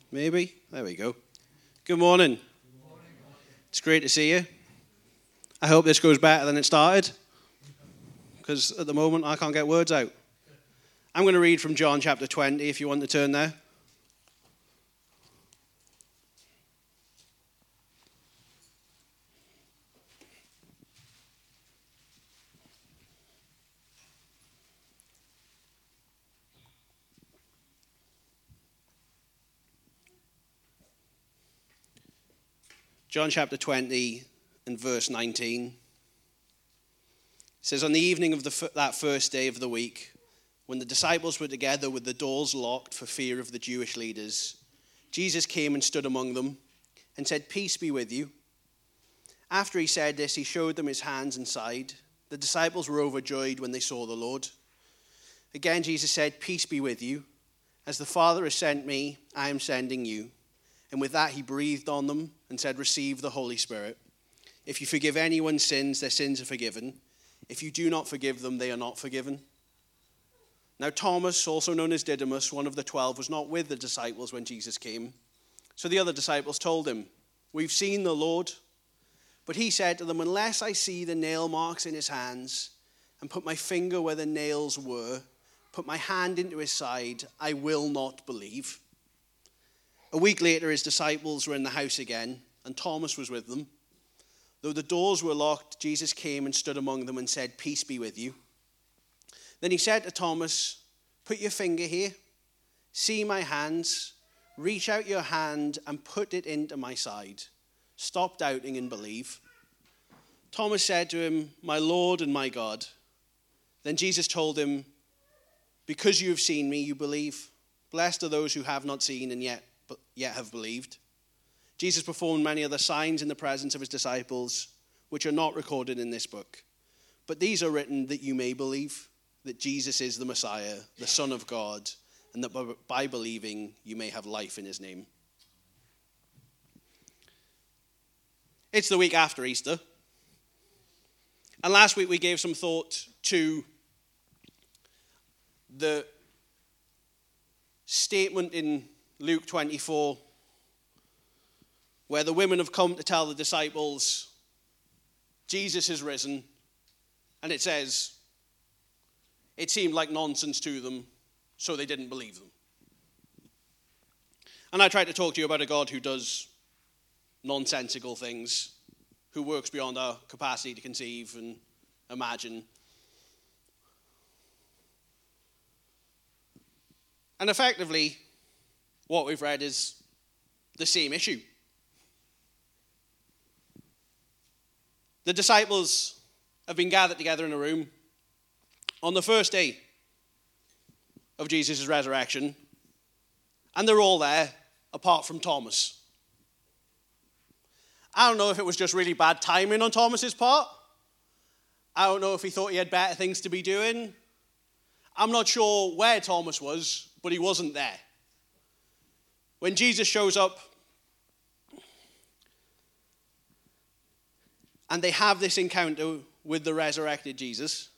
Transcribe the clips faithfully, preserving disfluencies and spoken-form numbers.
Maybe. There we go. Good morning. Good morning. It's great to see you. I hope this goes better than it started, because at the moment I can't get words out. I'm going to read from John chapter twenty, if you want to turn there. John chapter twenty and verse nineteen. It says, on the evening of the, that first day of the week, when the disciples were together with the doors locked for fear of the Jewish leaders, Jesus came and stood among them and said, "Peace be with you." After he said this, he showed them his hands and side. The disciples were overjoyed when they saw the Lord. Again, Jesus said, "Peace be with you. As the Father has sent me, I am sending you." And with that, he breathed on them and said, "Receive the Holy Spirit. If you forgive anyone's sins, their sins are forgiven. If you do not forgive them, they are not forgiven." Now Thomas, also known as Didymus, one of the twelve, was not with the disciples when Jesus came. So the other disciples told him, "We've seen the Lord." But he said to them, "Unless I see the nail marks in his hands and put my finger where the nails were, put my hand into his side, I will not believe." A week later, his disciples were in the house again, and Thomas was with them. Though the doors were locked, Jesus came and stood among them and said, "Peace be with you." Then he said to Thomas, "Put your finger here. See my hands. Reach out your hand and put it into my side. Stop doubting and believe." Thomas said to him, "My Lord and my God." Then Jesus told him, "Because you have seen me, you believe. Blessed are those who have not seen and yet but yet have believed." Jesus performed many other signs in the presence of his disciples, which are not recorded in this book. But these are written that you may believe that Jesus is the Messiah, the Son of God, and that by believing you may have life in his name. It's the week after Easter. And last week we gave some thought to the statement in Luke twenty-four, where the women have come to tell the disciples, Jesus is risen, and it says, it seemed like nonsense to them, so they didn't believe them. And I tried to talk to you about a God who does nonsensical things, who works beyond our capacity to conceive and imagine. And effectively, what we've read is the same issue. The disciples have been gathered together in a room on the first day of Jesus' resurrection, and they're all there, apart from Thomas. I don't know if it was just really bad timing on Thomas's part. I don't know if he thought he had better things to be doing. I'm not sure where Thomas was, but he wasn't there. When Jesus shows up, and they have this encounter with the resurrected Jesus.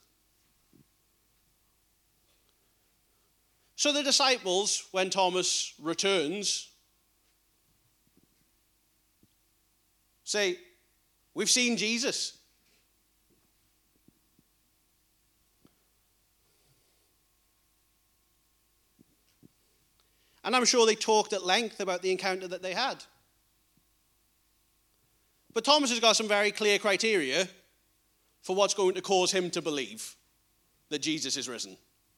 So the disciples, when Thomas returns, say, "We've seen Jesus." And I'm sure they talked at length about the encounter that they had. But Thomas has got some very clear criteria for what's going to cause him to believe that Jesus is risen.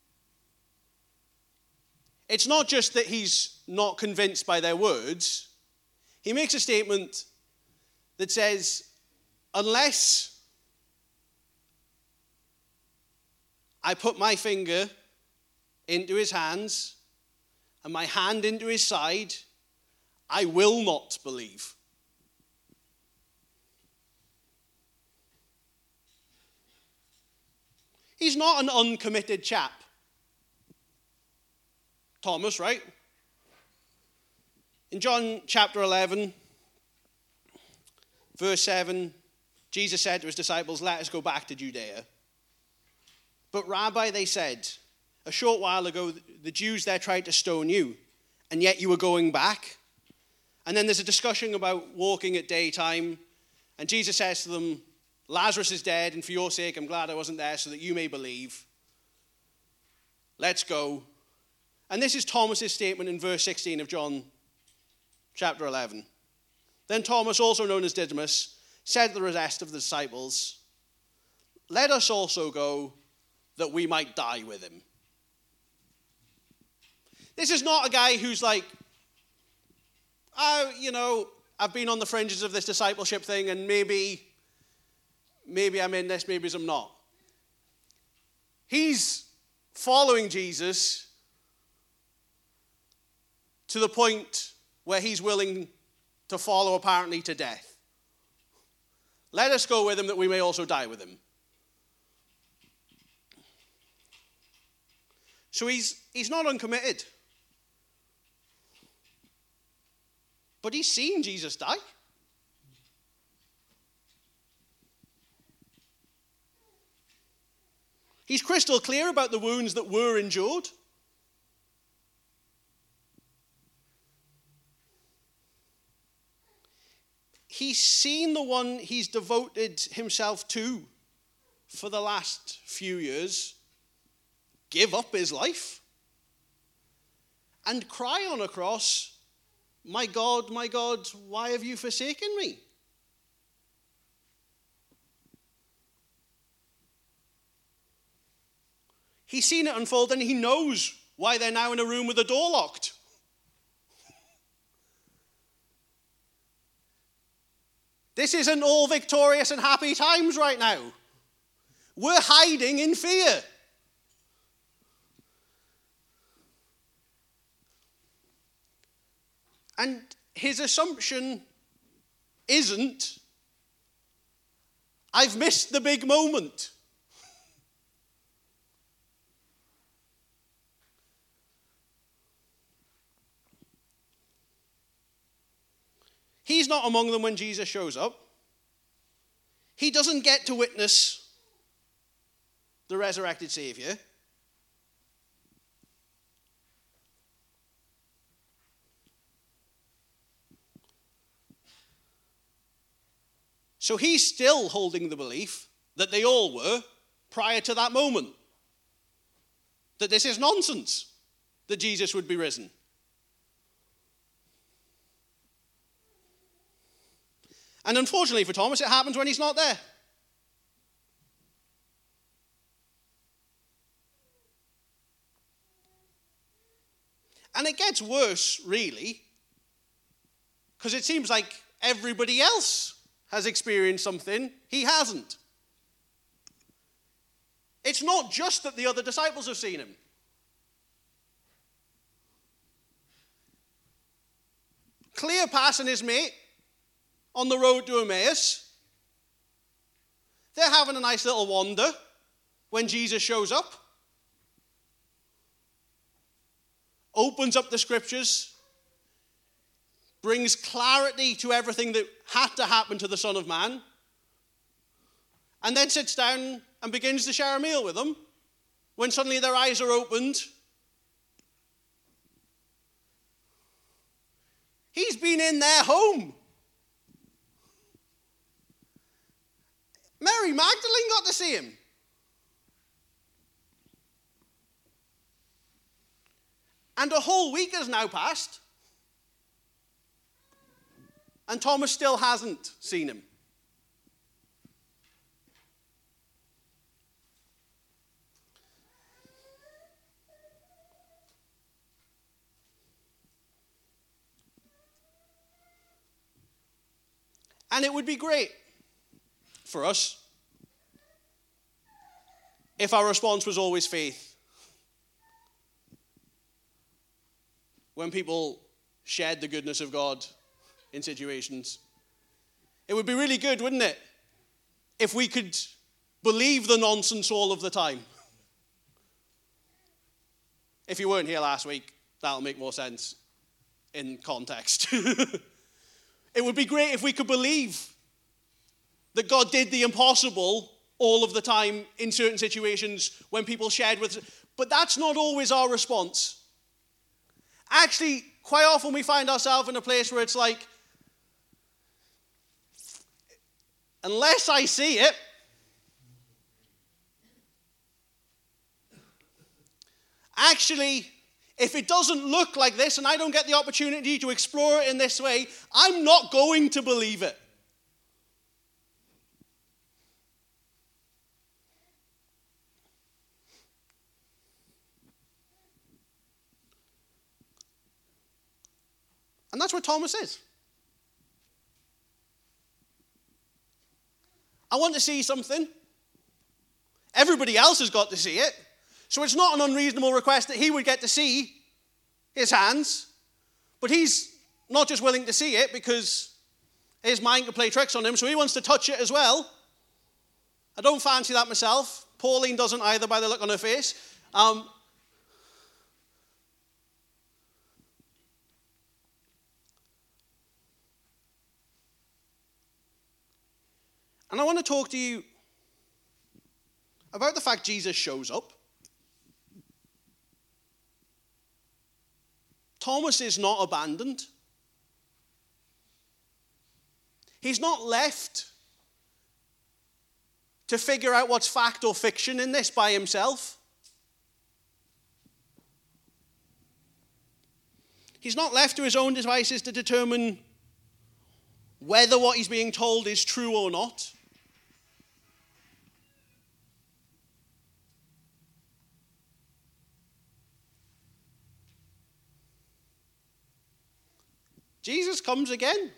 It's not just that he's not convinced by their words. He makes a statement that says, unless I put my finger into his hands and my hand into his side, I will not believe. He's not an uncommitted chap. Thomas, right? In John chapter eleven, verse seven, Jesus said to his disciples, "Let us go back to Judea." "But Rabbi," they said, "a short while ago the Jews there tried to stone you, and yet you were going back?" And then there's a discussion about walking at daytime. And Jesus says to them, Lazarus is dead, and for your sake, I'm glad I wasn't there so that you may believe. Let's go. And this is Thomas's statement in verse sixteen of John chapter eleven. Then Thomas, also known as Didymus, said to the rest of the disciples, let us also go that we might die with him. This is not a guy who's like, oh, you know, I've been on the fringes of this discipleship thing and maybe, maybe I'm in this, maybe I'm not. He's following Jesus to the point where he's willing to follow apparently to death. Let us go with him that we may also die with him. So he's he's not uncommitted. But he's seen Jesus die. He's crystal clear about the wounds that were endured. He's seen the one he's devoted himself to for the last few years give up his life and cry on a cross, my God, my God, why have you forsaken me? He's seen it unfold and he knows why they're now in a room with the door locked. This isn't all victorious and happy times right now. We're hiding in fear. And his assumption isn't, I've missed the big moment. He's not among them when Jesus shows up. He doesn't get to witness the resurrected Savior. So he's still holding the belief that they all were prior to that moment. That this is nonsense, that Jesus would be risen. And unfortunately for Thomas, it happens when he's not there. And it gets worse, really, because it seems like everybody else has experienced something he hasn't. It's not just that the other disciples have seen him. Cleopas and his mate on the road to Emmaus, they're having a nice little wander when Jesus shows up, opens up the scriptures, brings clarity to everything that had to happen to the Son of Man, and then sits down and begins to share a meal with them when suddenly their eyes are opened. He's been in their home. Mary Magdalene got to see him. And a whole week has now passed. And Thomas still hasn't seen him. And it would be great for us if our response was always faith. When people shared the goodness of God in situations. It would be really good, wouldn't it? If we could believe the nonsense all of the time. If you weren't here last week, that'll make more sense in context. It would be great if we could believe that God did the impossible all of the time in certain situations when people shared with us. But that's not always our response. Actually, quite often we find ourselves in a place where it's like, unless I see it, actually, if it doesn't look like this and I don't get the opportunity to explore it in this way, I'm not going to believe it. And that's what Thomas is. I want to see something. Everybody else has got to see it. So it's not an unreasonable request that he would get to see his hands. But he's not just willing to see it because his mind can play tricks on him, so he wants to touch it as well. I don't fancy that myself. Pauline doesn't either by the look on her face. Um, and I want to talk to you about the fact Jesus shows up. Thomas is not abandoned. He's not left to figure out what's fact or fiction in this by himself. He's not left to his own devices to determine whether what he's being told is true or not. Jesus comes again.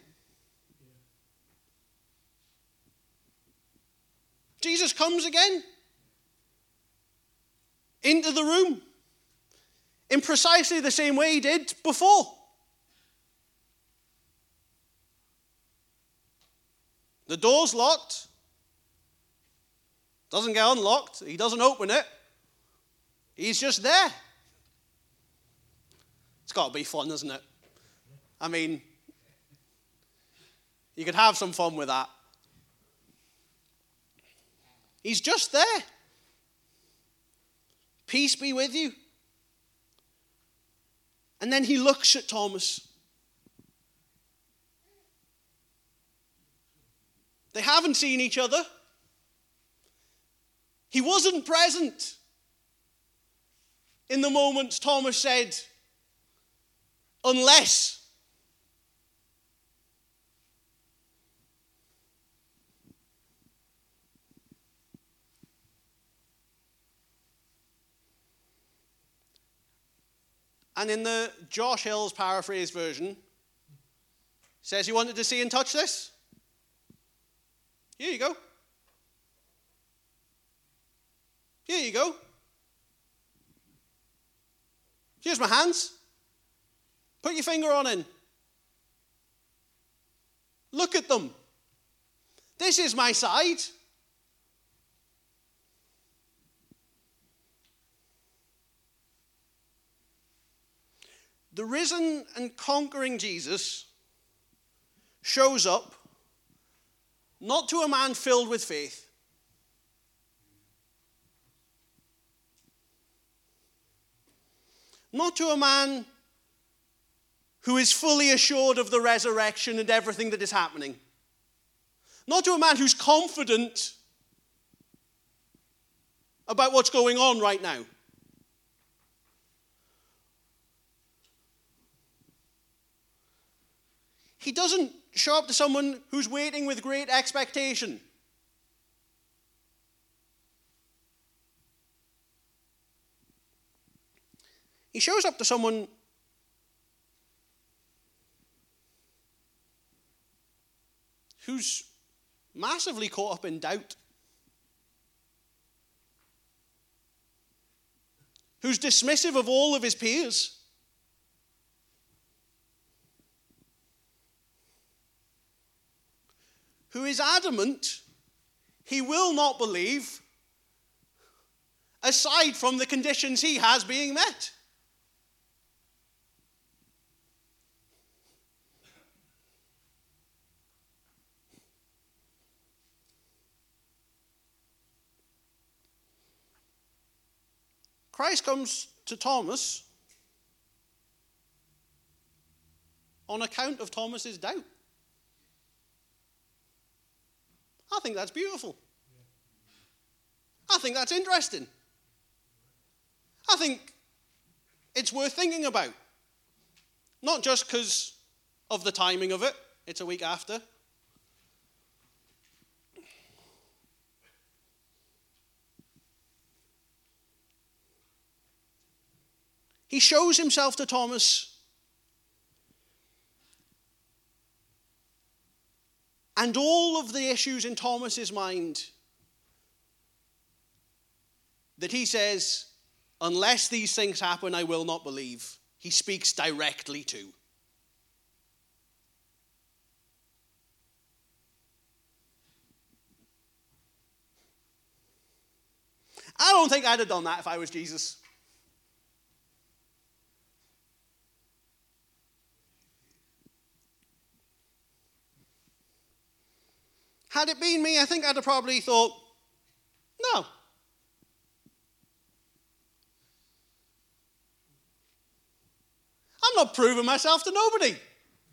Jesus comes again into the room in precisely the same way he did before. The door's locked. Doesn't get unlocked. He doesn't open it. He's just there. It's got to be fun, isn't it? I mean, you could have some fun with that. He's just there. Peace be with you. And then he looks at Thomas. They haven't seen each other. He wasn't present in the moments Thomas said, unless. And in the Josh Hill's paraphrase version, says he wanted to see and touch this. Here you go. Here you go. Here's my hands. Put your finger on in. Look at them. This is my side. The risen and conquering Jesus shows up not to a man filled with faith, not to a man who is fully assured of the resurrection and everything that is happening, not to a man who's confident about what's going on right now. He doesn't show up to someone who's waiting with great expectation. He shows up to someone who's massively caught up in doubt, who's dismissive of all of his peers, who is adamant he will not believe aside from the conditions he has being met. Christ comes to Thomas on account of Thomas's doubt. I think that's beautiful. I think that's interesting. I think it's worth thinking about. Not just because of the timing of it. It's a week after. He shows himself to Thomas, and all of the issues in Thomas's mind that he says, unless these things happen, I will not believe, he speaks directly to. I don't think I'd have done that if I was Jesus. Had it been me, I think I'd have probably thought, no. I'm not proving myself to nobody. If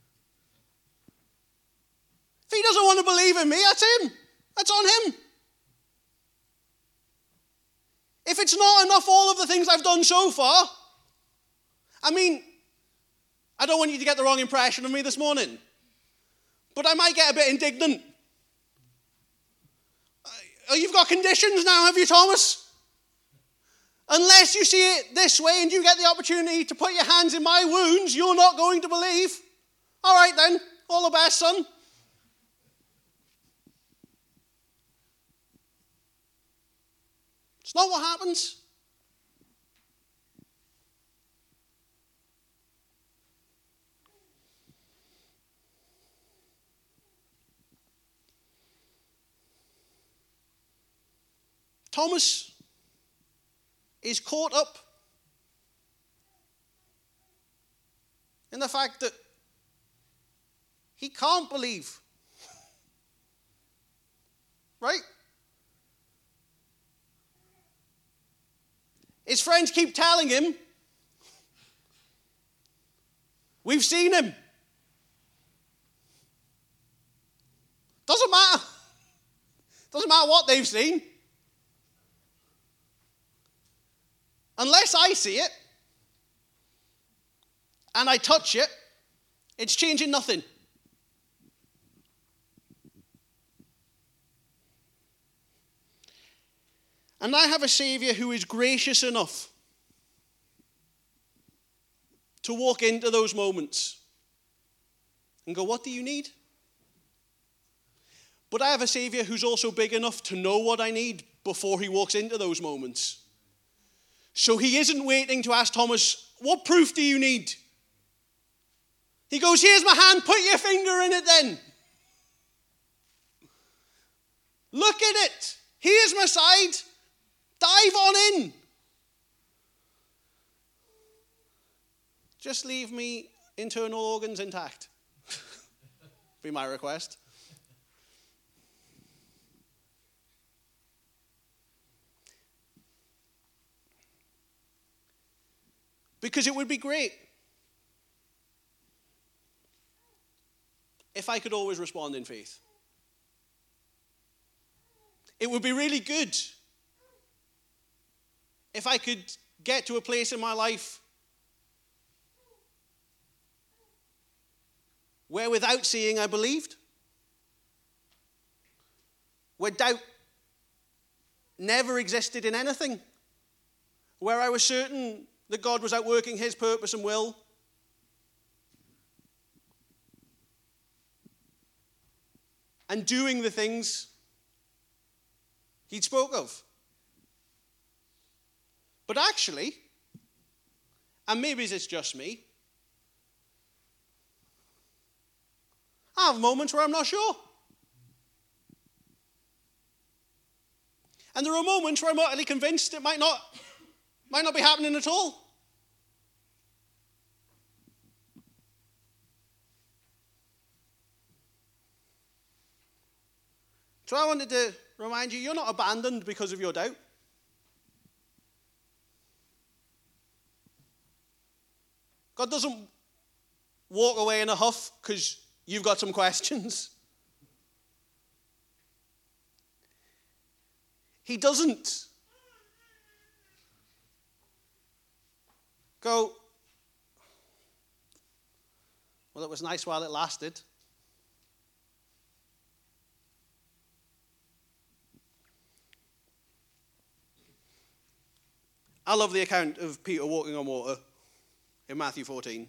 he doesn't want to believe in me, that's him. That's on him. If it's not enough, all of the things I've done so far, I mean, I don't want you to get the wrong impression of me this morning, but I might get a bit indignant. Oh, you've got conditions now, have you, Thomas? Unless you see it this way and you get the opportunity to put your hands in my wounds, you're not going to believe. All right then, all the best, son. It's not what happens. Thomas is caught up in the fact that he can't believe. Right? His friends keep telling him, we've seen him. Doesn't matter. Doesn't matter what they've seen. Unless I see it, and I touch it, it's changing nothing. And I have a Savior who is gracious enough to walk into those moments and go, what do you need? But I have a Savior who's also big enough to know what I need before he walks into those moments. So he isn't waiting to ask Thomas, what proof do you need? He goes, here's my hand, put your finger in it then. Look at it. Here's my side. Dive on in. Just leave me internal organs intact. Be my request. Because it would be great if I could always respond in faith. It would be really good if I could get to a place in my life where without seeing I believed. Where doubt never existed in anything. Where I was certain that God was outworking his purpose and will. And doing the things he'd spoke of. But actually, and maybe it's just me, I have moments where I'm not sure. And there are moments where I'm utterly convinced it might not, might not be happening at all. So I wanted to remind you, you're not abandoned because of your doubt. God doesn't walk away in a huff because you've got some questions? He doesn't go, well, it was nice while it lasted. I love the account of Peter walking on water in Matthew fourteen.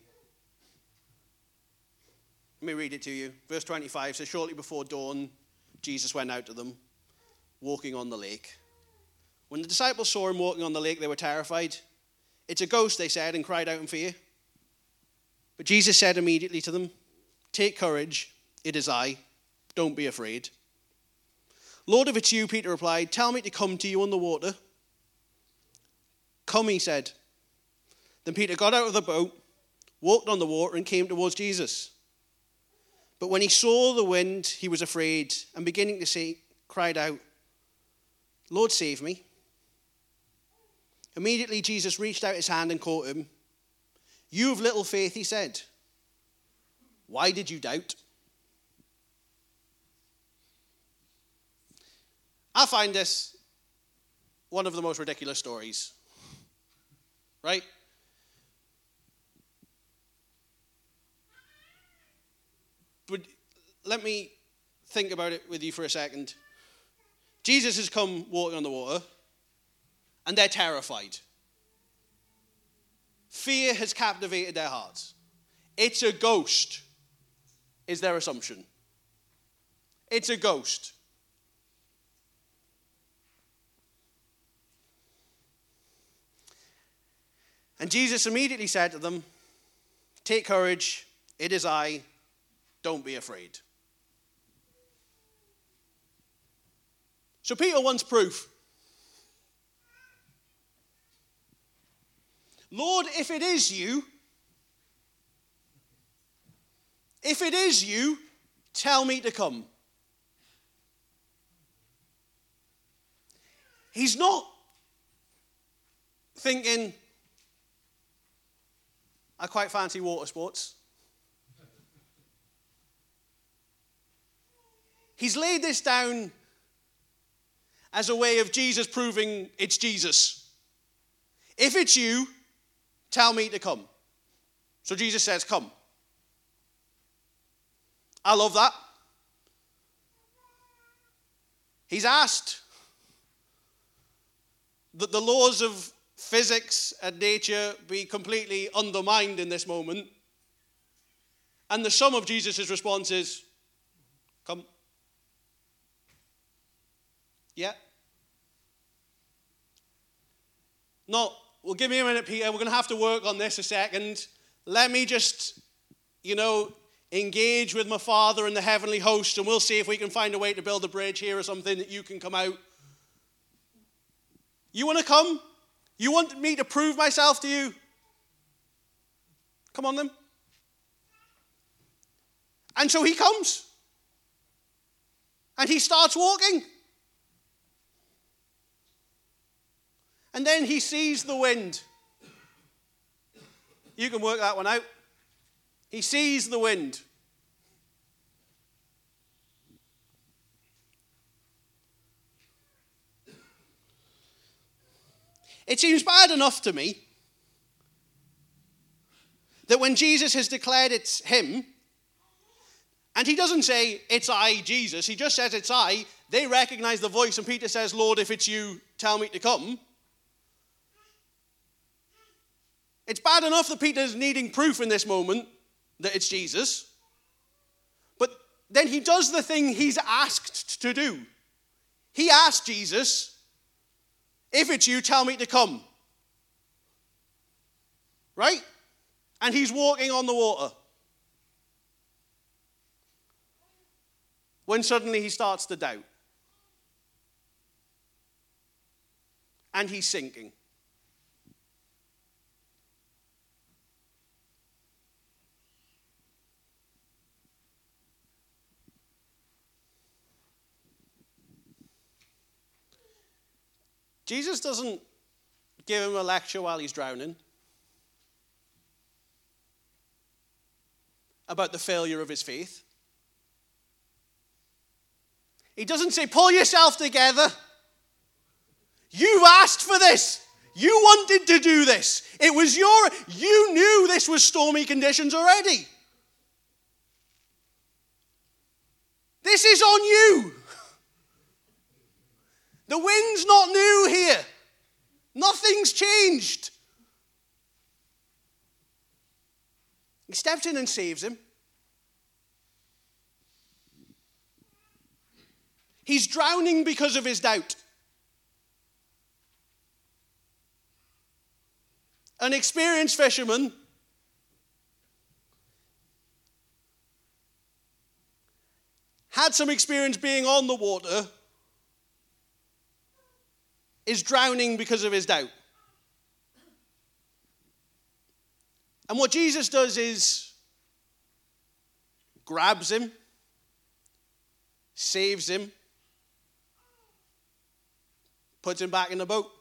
Let me read it to you. Verse twenty-five says, shortly before dawn, Jesus went out to them, walking on the lake. When the disciples saw him walking on the lake, they were terrified. It's a ghost, they said, and cried out in fear. But Jesus said immediately to them, take courage, it is I. Don't be afraid. Lord, if it's you, Peter replied, tell me to come to you on the water. Come, he said. Then Peter got out of the boat, walked on the water, and came towards Jesus. But when he saw the wind, he was afraid, and beginning to sink, cried out, Lord, save me. Immediately Jesus reached out his hand and caught him. You have little faith, he said. Why did you doubt? I find this one of the most ridiculous stories. Right? But let me think about it with you for a second. Jesus has come walking on the water, and they're terrified. Fear has captivated their hearts. It's a ghost, is their assumption. It's a ghost. And Jesus immediately said to them, take courage, it is I, don't be afraid. So Peter wants proof. Lord, if it is you, if it is you, tell me to come. He's not thinking, I quite fancy water sports. He's laid this down as a way of Jesus proving it's Jesus. If it's you, tell me to come. So Jesus says, come. I love that. He's asked that the laws of physics and nature be completely undermined in this moment. And the sum of Jesus' response is, come. Yeah. No, well, give me a minute, Peter. We're going to have to work on this a second. Let me just, you know, engage with my Father and the heavenly host, and we'll see if we can find a way to build a bridge here or something that you can come out. You want to come? You want me to prove myself to you? Come on then. And so he comes. And he starts walking. And then he sees the wind. You can work that one out. He sees the wind. It seems bad enough to me that when Jesus has declared it's him, and he doesn't say, it's I, Jesus, he just says it's I, they recognize the voice, and Peter says, Lord, if it's you, tell me to come. It's bad enough that Peter's needing proof in this moment that it's Jesus, but then he does the thing he's asked to do. He asked Jesus, if it's you, tell me to come. Right? And he's walking on the water. When suddenly he starts to doubt. And he's sinking. Jesus doesn't give him a lecture while he's drowning. about the failure of his faith. He doesn't say, pull yourself together. You've asked for this. You wanted to do this. It was your, you knew this was stormy conditions already. This is on you. The wind's not new here. Nothing's changed. He steps in and saves him. He's drowning because of his doubt. An experienced fisherman had some experience being on the water, is drowning because of his doubt. And what Jesus does is grabs him, saves him, puts him back in the boat.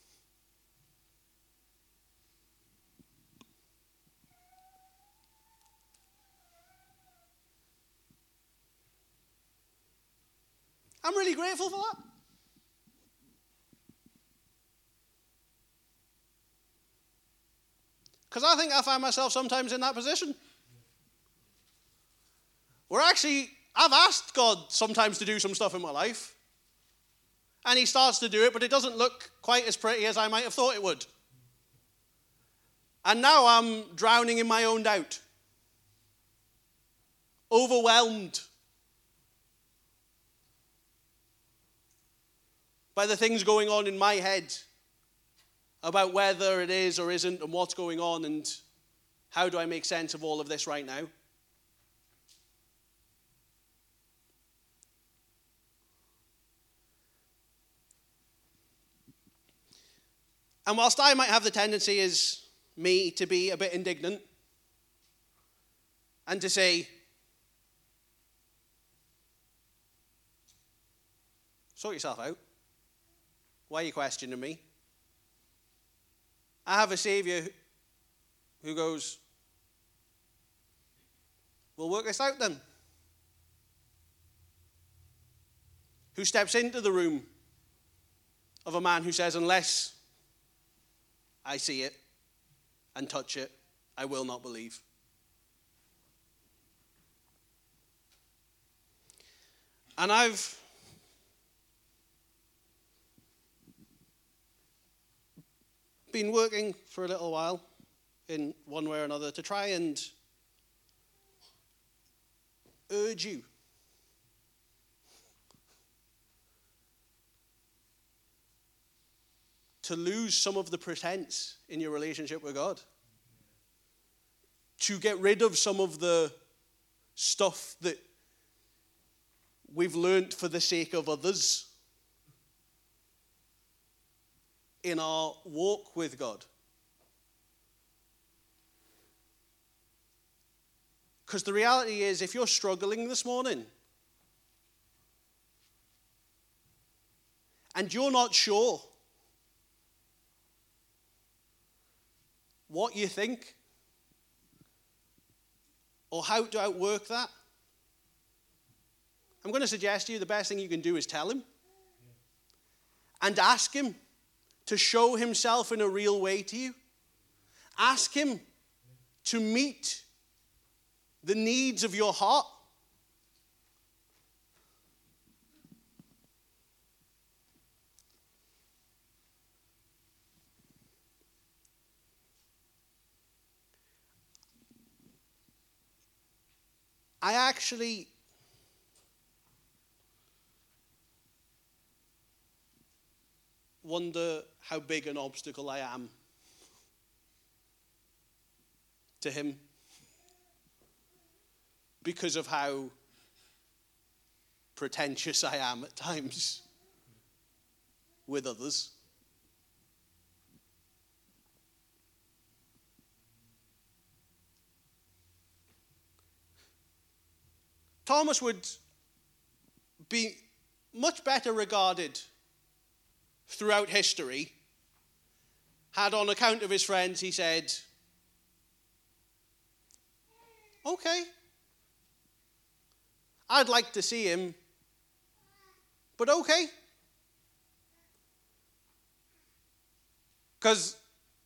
I'm really grateful for that. Because I think I find myself sometimes in that position. Where actually, I've asked God sometimes to do some stuff in my life. And he starts to do it, but it doesn't look quite as pretty as I might have thought it would. And now I'm drowning in my own doubt. Overwhelmed by the things going on in my head about whether it is or isn't and what's going on and how do I make sense of all of this right now. And whilst I might have the tendency as me to be a bit indignant and to say, sort yourself out. Why are you questioning me? I have a Savior who goes, we'll work this out then. Who steps into the room of a man who says, unless I see it and touch it, I will not believe. And I've been working for a little while in one way or another to try and urge you to lose some of the pretense in your relationship with God, to get rid of some of the stuff that we've learned for the sake of others in our walk with God. Because the reality is, if you're struggling this morning and you're not sure what you think or how to outwork that, I'm going to suggest to you the best thing you can do is tell him and ask him to show himself in a real way to you. Ask him to meet the needs of your heart. I actually wonder how big an obstacle I am to him because of how pretentious I am at times with others. Thomas would be much better regarded throughout history had, on account of his friends, he said, okay, I'd like to see him, but okay. Because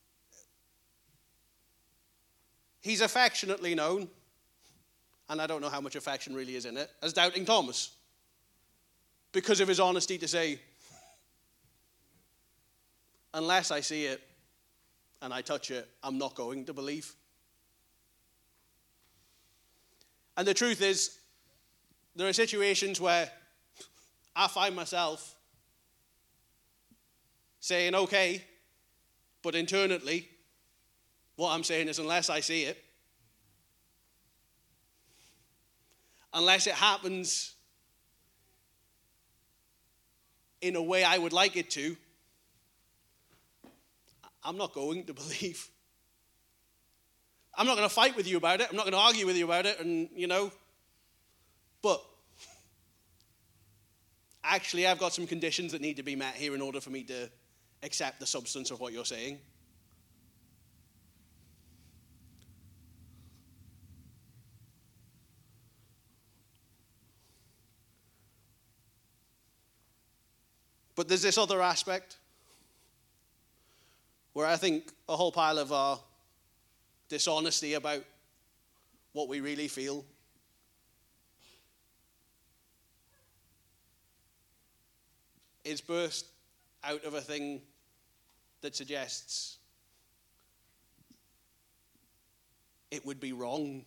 he's affectionately known, and I don't know how much affection really is in it, as Doubting Thomas. Because of his honesty to say, unless I see it and I touch it, I'm not going to believe. And the truth is, there are situations where I find myself saying, okay, but internally, what I'm saying is, unless I see it, unless it happens in a way I would like it to, I'm not going to believe. I'm not going to fight with you about it. I'm not going to argue with you about it, and, you know, but actually I've got some conditions that need to be met here in order for me to accept the substance of what you're saying. But there's this other aspect where I think a whole pile of our dishonesty about what we really feel is burst out of a thing that suggests it would be wrong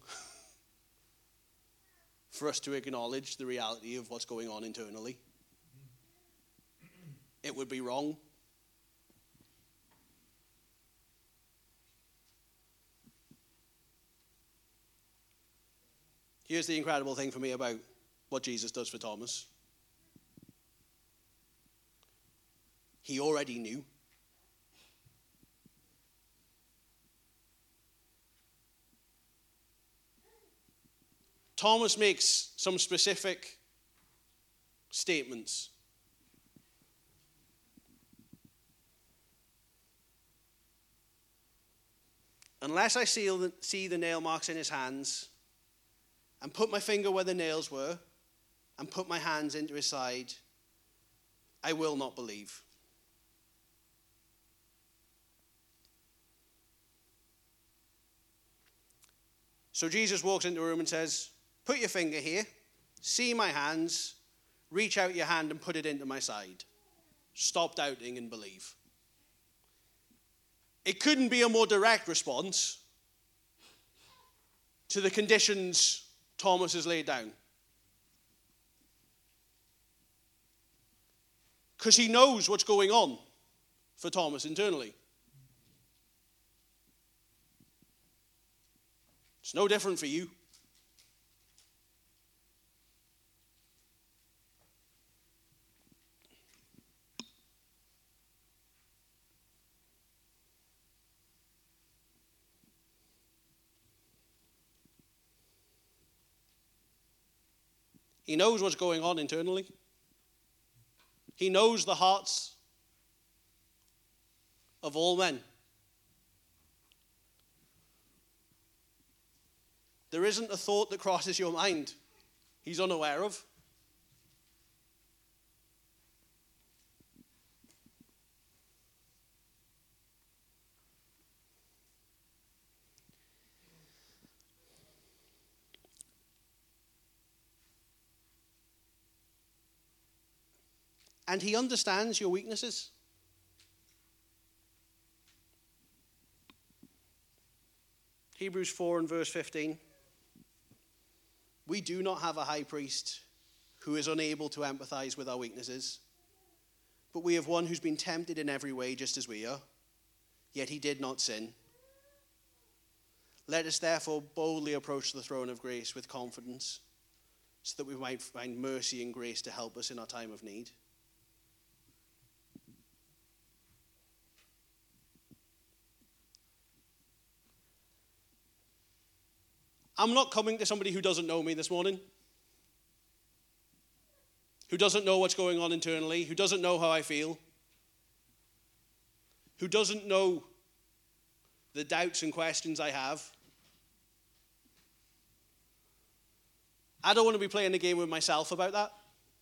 for us to acknowledge the reality of what's going on internally. It would be wrong. Here's the incredible thing for me about what Jesus does for Thomas. He already knew. Thomas makes some specific statements. Unless I see the, see the nail marks in his hands, and put my finger where the nails were, and put my hands into his side, I will not believe. So Jesus walks into a room and says, put your finger here, see my hands, reach out your hand and put it into my side. Stop doubting and believe. It couldn't be a more direct response to the conditions Thomas has laid down. Because he knows what's going on for Thomas internally. It's no different for you. He knows what's going on internally. He knows the hearts of all men. There isn't a thought that crosses your mind he's unaware of. And he understands your weaknesses. Hebrews four and verse fifteen. We do not have a high priest who is unable to empathize with our weaknesses, but we have one who's been tempted in every way just as we are, yet he did not sin. Let us therefore boldly approach the throne of grace with confidence, so that we might find mercy and grace to help us in our time of need. I'm not coming to somebody who doesn't know me this morning, who doesn't know what's going on internally, who doesn't know how I feel, who doesn't know the doubts and questions I have. I don't want to be playing a game with myself about that.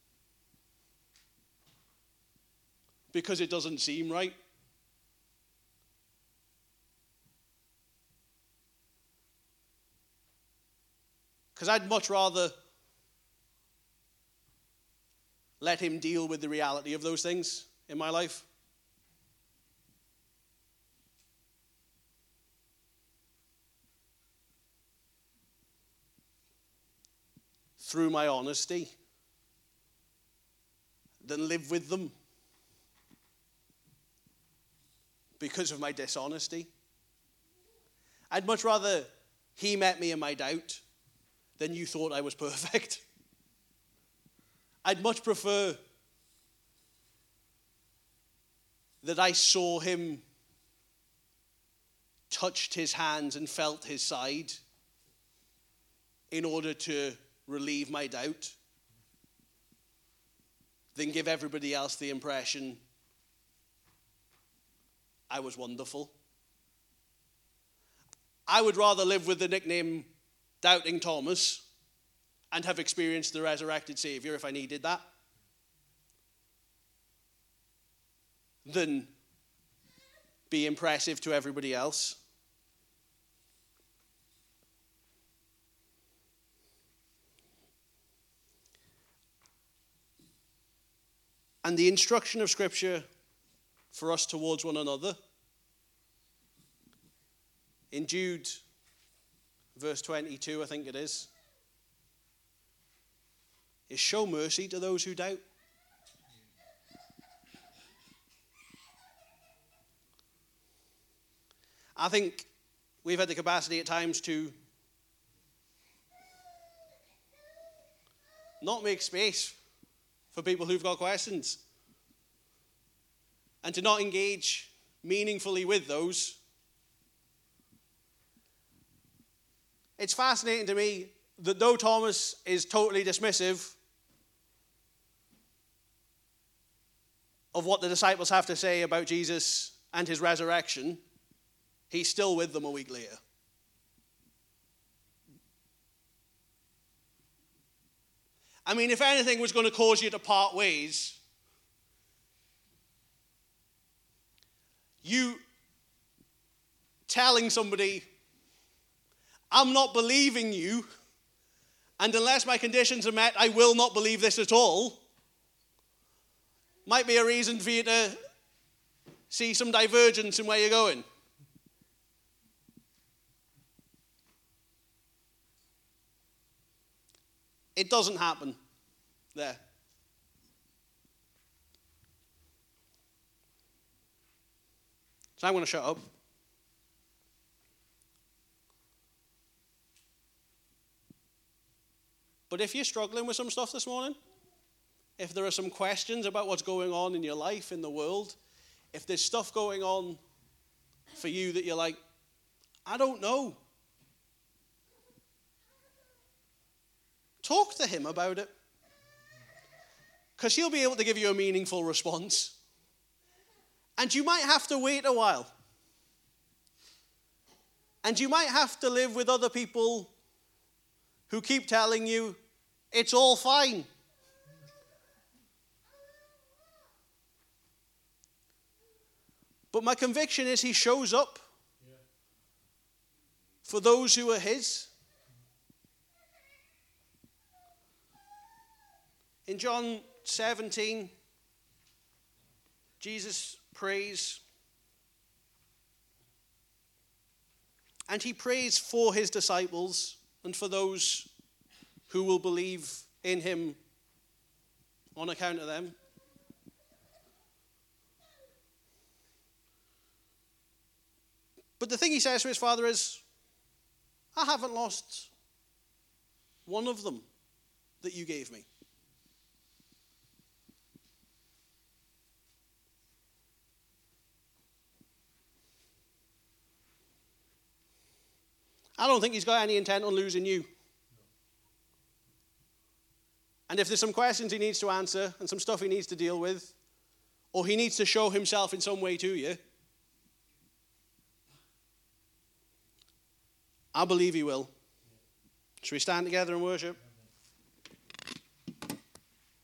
Because it doesn't seem right. Because I'd much rather let him deal with the reality of those things in my life. Through my honesty, than live with them because of my dishonesty. I'd much rather he met me in my doubt than you thought I was perfect. I'd much prefer that I saw him, touched his hands and felt his side in order to relieve my doubt than give everybody else the impression I was wonderful. I would rather live with the nickname Doubting Thomas and have experienced the resurrected Savior if I needed that than be impressive to everybody else. And the instruction of Scripture for us towards one another. In Jude, verse twenty-two, I think it is, is show mercy to those who doubt. I think we've had the capacity at times to not make space for people who've got questions and to not engage meaningfully with those. It's fascinating to me that though Thomas is totally dismissive of what the disciples have to say about Jesus and his resurrection, he's still with them a week later. I mean, if anything was going to cause you to part ways, you telling somebody, I'm not believing you, and unless my conditions are met, I will not believe this at all, might be a reason for you to see some divergence in where you're going. It doesn't happen there. So I'm going to shut up. But if you're struggling with some stuff this morning, if there are some questions about what's going on in your life, in the world, if there's stuff going on for you that you're like, I don't know, talk to him about it. Because he'll be able to give you a meaningful response. And you might have to wait a while. And you might have to live with other people who keep telling you it's all fine. But my conviction is he shows up for those who are his. In John seventeen, Jesus prays. And he prays for his disciples and for those who will believe in him on account of them. But the thing he says to his Father is, I haven't lost one of them that you gave me. I don't think he's got any intent on losing you. And if there's some questions he needs to answer and some stuff he needs to deal with, or he needs to show himself in some way to you, I believe he will. Should we stand together and worship?